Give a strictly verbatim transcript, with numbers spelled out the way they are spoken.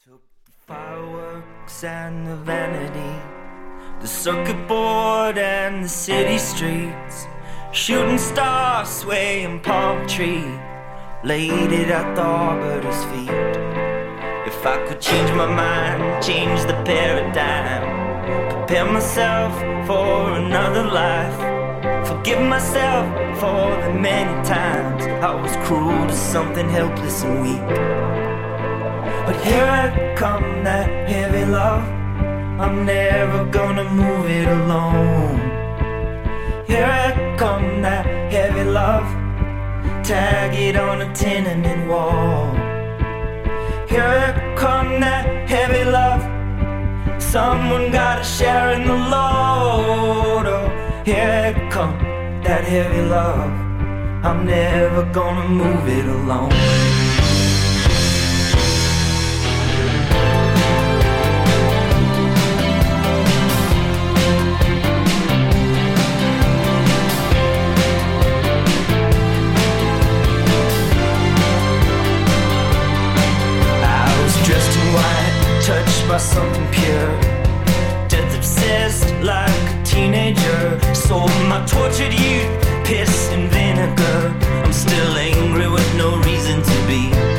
Took the fireworks and the vanity, the circuit board and the city streets, shooting stars swaying palm tree, laid it at the arbiter's feet. If I could change my mind, change the paradigm, prepare myself for another life, forgive myself for the many times I was cruel to something helpless and weak. But here I come, that heavy love, I'm never gonna move it alone. Here I come, that heavy love, tag it on a tenement wall. Here I come, that heavy love, someone gotta share in the load. Oh, here I come, that heavy love, I'm never gonna move it alone. Touched by something pure, death obsessed like a teenager, sold my tortured youth, piss and vinegar. I'm still angry with no reason to be.